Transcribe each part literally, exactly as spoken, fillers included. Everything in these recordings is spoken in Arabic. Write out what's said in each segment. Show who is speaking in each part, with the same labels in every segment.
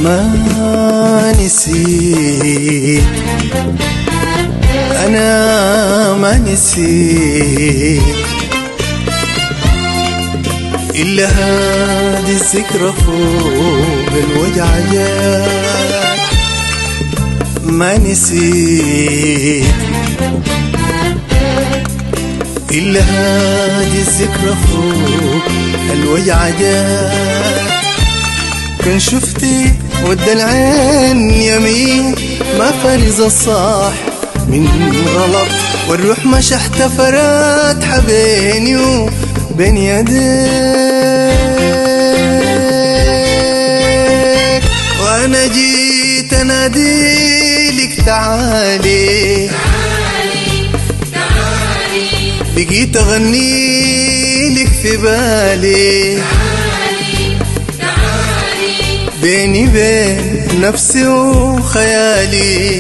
Speaker 1: ما نسيت، أنا ما نسيت إلا هذه الذكرى فوق الوجع جات. ما نسيت إلا هذه الذكرى فوق الوجع جات. كان شفتي ود العين يمين ما فرز الصاح من غلط، والروح مش احتفرت حبيني وبين يديك. وانا جيت اناديلك تعالي تعالي، بقيت اغنيلك في بالي بيني بين نفسي وخيالي.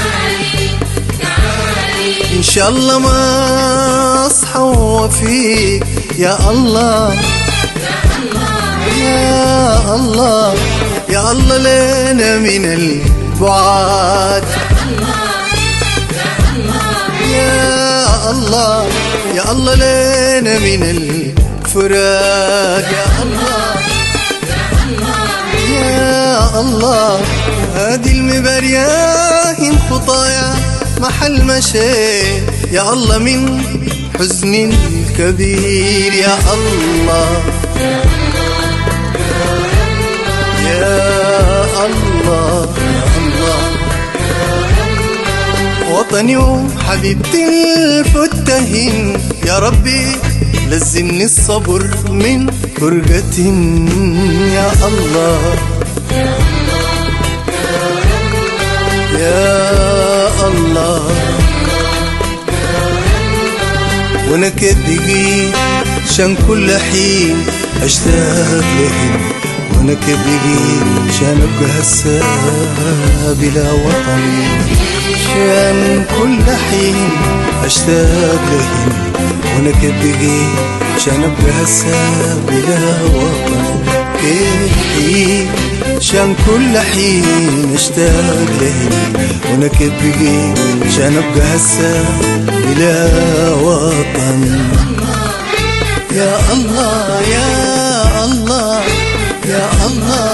Speaker 1: إن شاء الله ما أصحى وفيك يا الله يا الله يا الله لنا من البعاد يا الله يا الله لنا من الفراق يا الله يا الله. هذه المبارية خطايا محل مشي يا الله من حزن كبير يا الله يا الله يا الله. وطني وحبيبتي الفتهين يا ربي لزمني الصبر من فرقة يا الله يا الله. وانا كبقي شان كل حين اشتاق لهن، وانا كبقي شان ابقى هسا بلا وطن، شان كل حين اشتاق لهن، وانا كبقي شان ابقى هسا بلا وطن. كيف شان كل حين اشتاق لهن، وانا كبقي شان ابقى هسا بلا وطن. يا الله يا الله يا الله